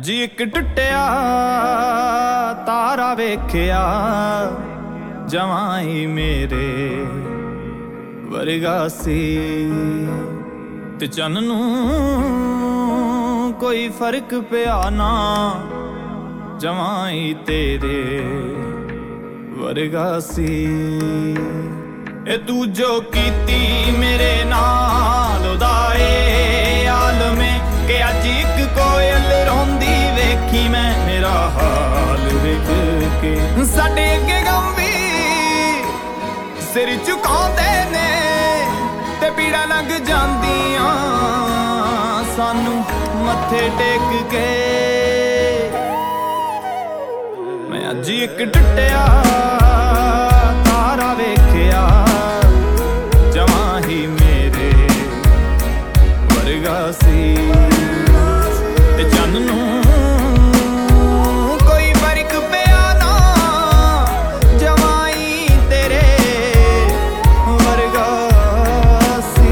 अज एक टुटिया तारा वेख्या जवाई मेरे वर्गा सी ते चन्न नूं कोई फर्क पिया ना जवाई तेरे वर्गा सी। ए तू जो कीती मेरे नाल उदाए आलमे के अज एक कोयल रोंदी वेखी मैं मेरा हाल वेख के साडे अगे गम भी सिर झुकाउंदे ने ते पीड़ा लग जांदियां सानू मत्थे टेक के। मैं अज एक टुटिया तारा वेख्या जवां ही मेरे वर्गा सी ते चन्न नूं कोई फर्क पिया ना जवाई तेरे वर्गा सी।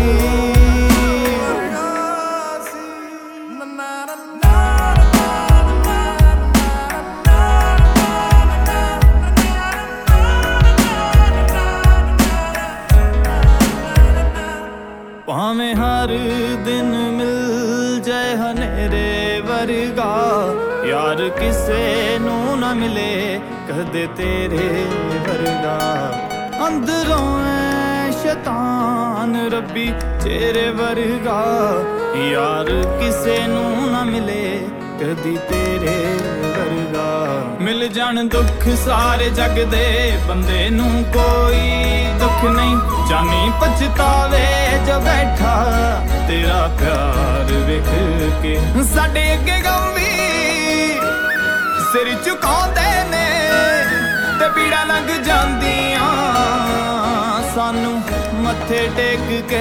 भावें हर दिन मिल जाए हनेरे वर्गा यार किसे नू ना मिले कदे तेरे वर्गा। अंदरों है शैतान रब्बी तेरे वर्गा यार किसे नू ना मिले कदी तेरे वर्गा। मिल जान दुख सारे जग दे बंदे नू कोई दुख नहीं जानी पछतावे जो बैठा तेरा प्यार वेख के। साडे अगे गम भी सिर झुकाउंदे ने ते पीड़ा लग जांदियां सानू मत्थे टेक के।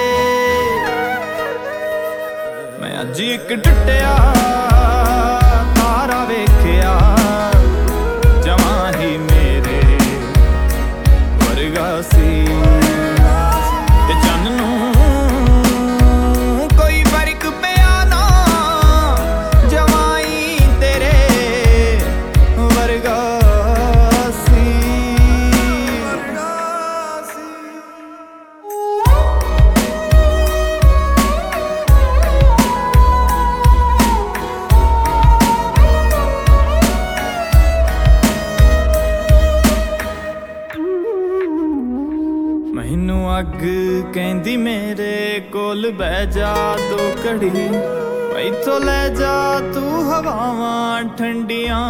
मैं अज एक टुटिया तारा वेख्या जवां ही मेरे वर्गा सी ते चन्न नूं कोई फर्क पिया ना जवाई तेरे वर्गा सी। मैनू अग कहंदी मेरे कोल बह जा दो घड़ी इथों ले जा तू हवावां ठंडियां।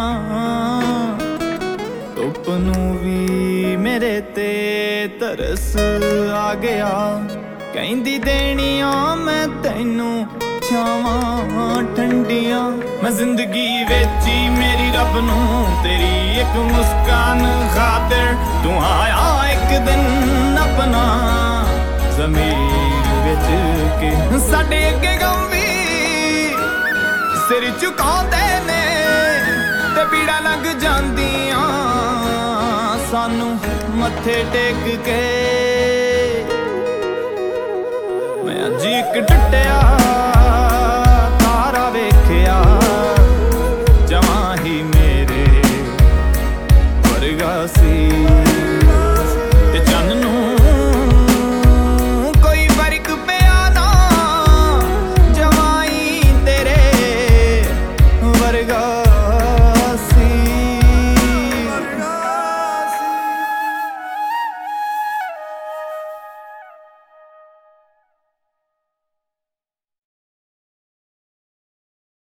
धुप नू भी मेरे ते तरस आ गया कहंदी देनियां मैं तैनू छावां ठंडियां। मैं जिंदगी वेची मेरी रब नू तेरी एक मुस्कान खातिर तू आया एक दिन अपना ज़मीर विच के। साडे अगे गम भी सिर झुकाउंदे ने ते पीड़ा लग जांदियां सानू मत्थे टेक के। मैं अज एक टुटिया